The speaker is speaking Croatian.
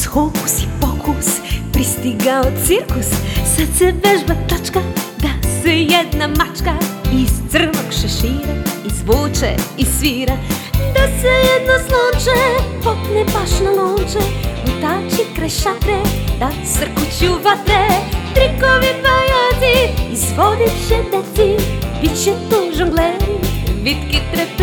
hokus i pokus pristigao cirkus. Sad se vežba tačka da se jedna mačka iz crnog šešira izvuče i svira. Da se jedno slonče popne baš na lonče, lutači kraj šatre da srkuću vatre. Trikovi pajaci izvodit će deci, bit će tu žongleri, vitki trep